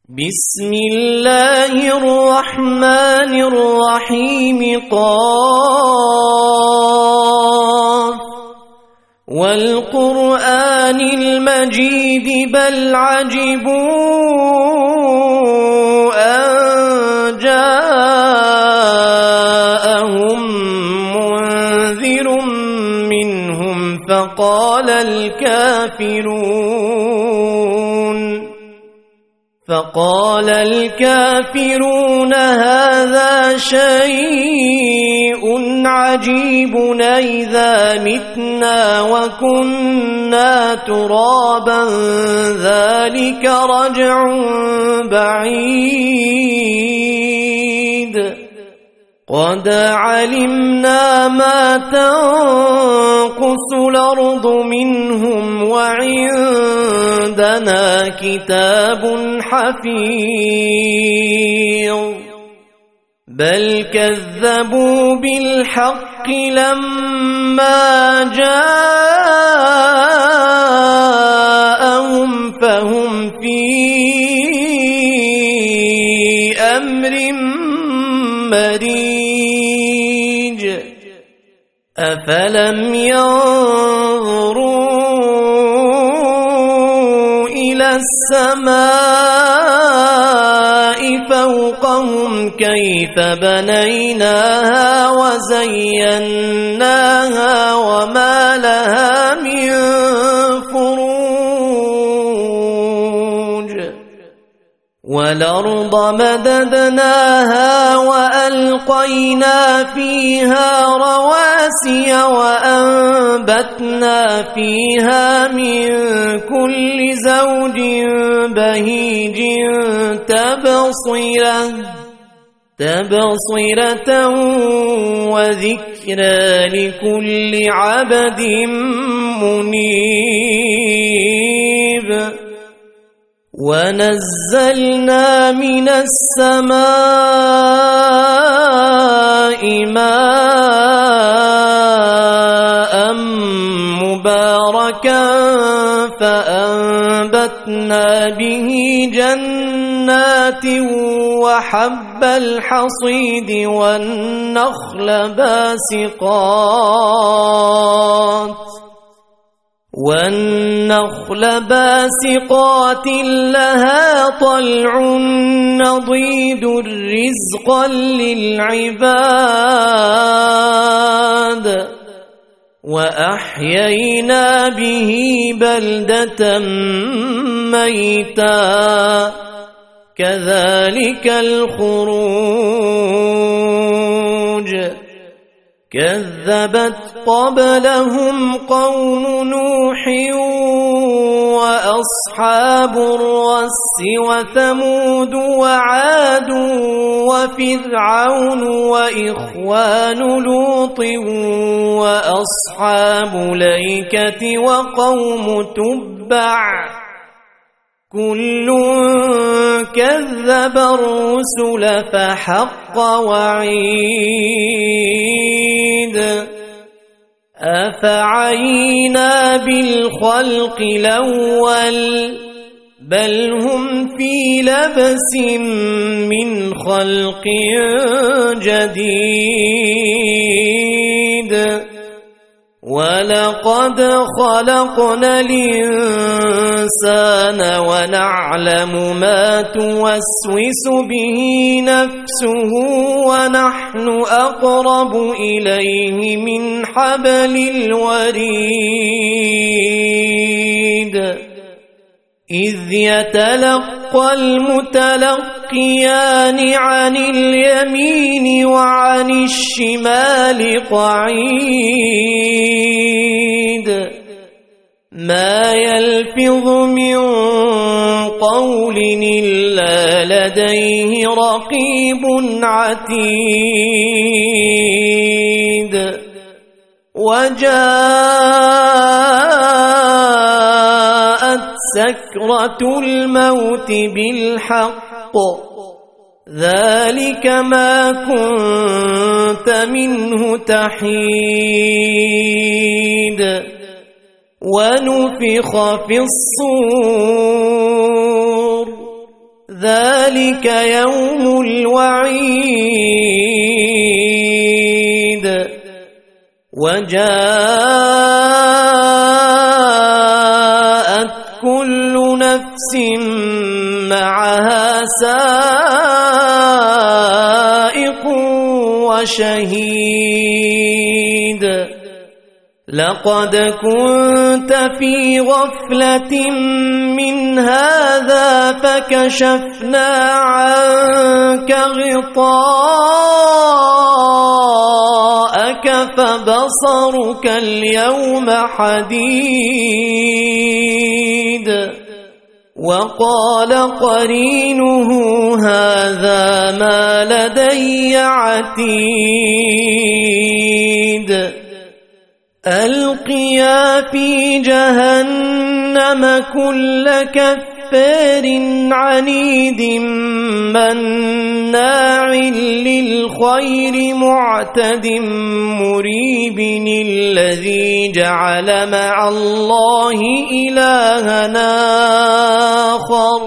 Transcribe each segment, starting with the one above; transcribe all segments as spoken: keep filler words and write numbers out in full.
بسم الله الرحمن الرحيم. قاف والقرآن المجيد بل عجبوا أن جاءهم منذر منهم فقال الكافرون فقال الكافرون هذا شيء عجيب أإذا متنا وكنا ترابا ذلك رجع بعيد قد علمنا ما تنقص الأرض منهم وعندنا كتاب حفيظ بل كذبوا بالحق لما جاءهم فهم في أمر مريج أفلم ينظروا إلى السماء فوقهم كيف بنيناها وزيناها وما لها من فروج والأرض مددناها وألقينا فيها رواسي وأنبتنا فيها من كل زوج بهيج تبصرة تبصرة وذكرى لكل عبد منيب ونزلنا من السماء ماء مباركا فأنبتنا به جنات وحب الحصيد والنخل باسقات والنخل باسقات لها طلع نضيد رزقا للعباد وأحيينا به بلدة ميتا كذلك الخروج كذبت قبلهم قوم نوح وأصحاب الرس وثمود وعاد وفرعون وإخوان لوط وأصحاب الأيكة وقوم تبع كل كذب الرسل فحق وعيد أفعينا بالخلق الأول بل هم في لبس من خلق جديد ولقد خلقنا الإنسان ونعلم ما توسوس به نفسه ونحن أقرب إليه من حبل الوريد إذ يتلقى المتلقيان عن اليمين وعن الشمال قعيد ما يلفظ من قول إلا لديه رقيب عتيد وجاءت سكرة الموت بالحق ذلك ما كنت منه تحيد ونفخ في الصور ذلك يوم الوعيد وجاءت كل نفس معها سائق وشهيد لقد كنت في غفلة من هذا فكشفنا عنك غطاءك فبصرك اليوم حديد وقال قرينه هذا ما لدي عتيد ألقيا في جهنم كل كفار عنيد مناع للخير معتد مريب الذي جعل مع الله إلها آخر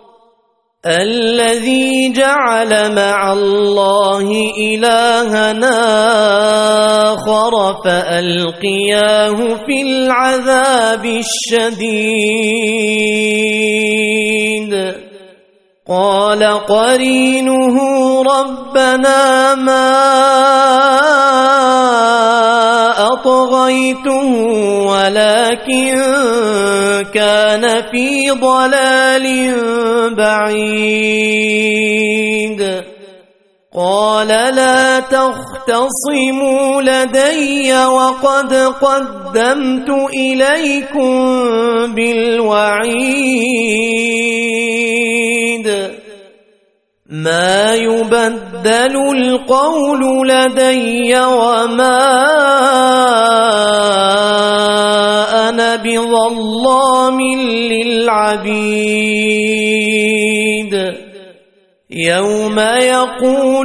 الذي جعل مع الله إلها آخر فألقياه في العذاب الشديد قال قرينه ربنا ما أطغيته ولكن كان في ضلال بعيد قال لا تختصموا لدي وقد قدمت إليكم بالوعيد ما يبدل القول لدي وما أنا بظلام للعبيد يوم يقول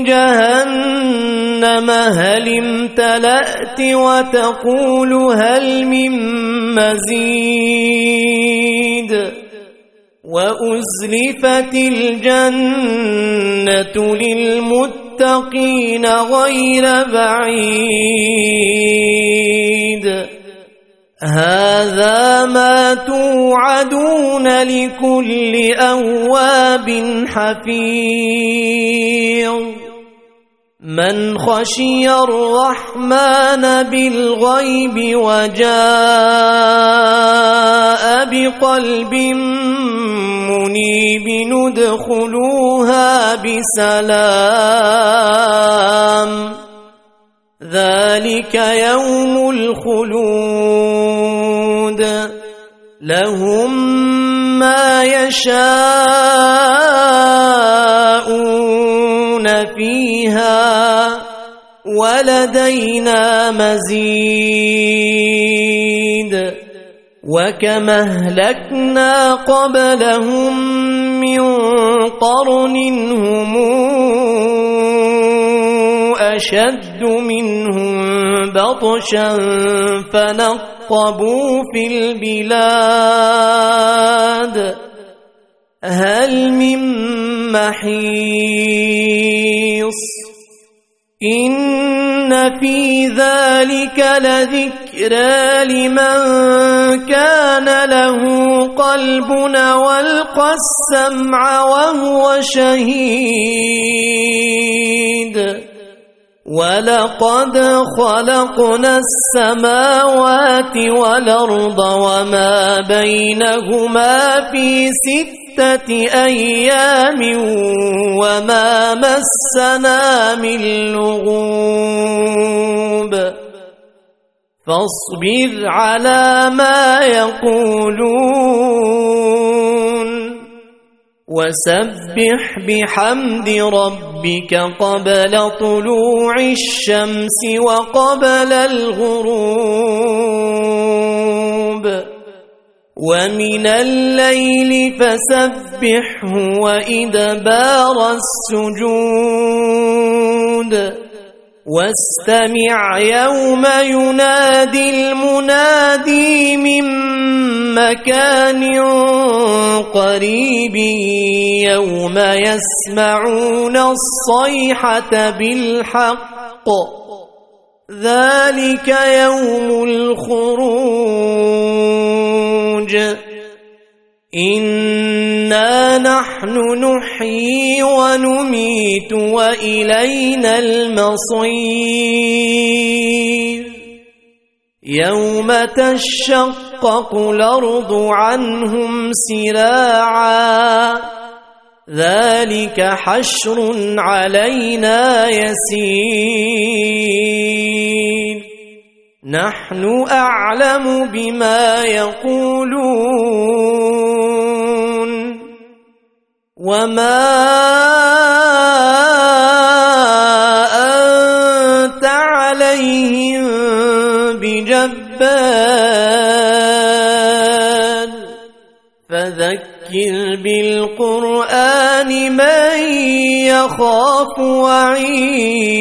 لجهنم هل امتلأت وتقول هل من مزيد وأزلفت الجنة للمتقين غير بعيد هذا ما توعدون لكل أواب حفيظ من خشي الرحمن بالغيب وجاء بقلب منيب ادخلوها بسلام ذلك يوم الخلود لهم ما يشاءون فيها ولدينا مزيد وكما أهلكنا قبلهم من قرن هم أشد منهم بطشا فنقبوا في البلاد هل من محيص إن في ذلك لذكرى لمن كان له قلب والقى السمع وهو شهيد ولقد خلقنا السماوات والأرض وما بينهما في ستة أيام وما مسنا من لغوب فاصبر على ما يقولون وسبح بحمد ربك قبل طلوع الشمس وقبل الغروب ومن الليل فسبحه وإدبار السجود واستمع يوم ينادي المنادي من مكان قريب يوم يسمعون الصيحة بالحق ذلك يوم الخروج إنا نحن نحيي ونميت وإلينا المصير يوم تشقق الأرض عنهم سراعا ذلك حشر علينا يسير نحن أعلم بما يقولون وما أنت عليهم بجبار فذكر بالقرآن من يخاف وعيد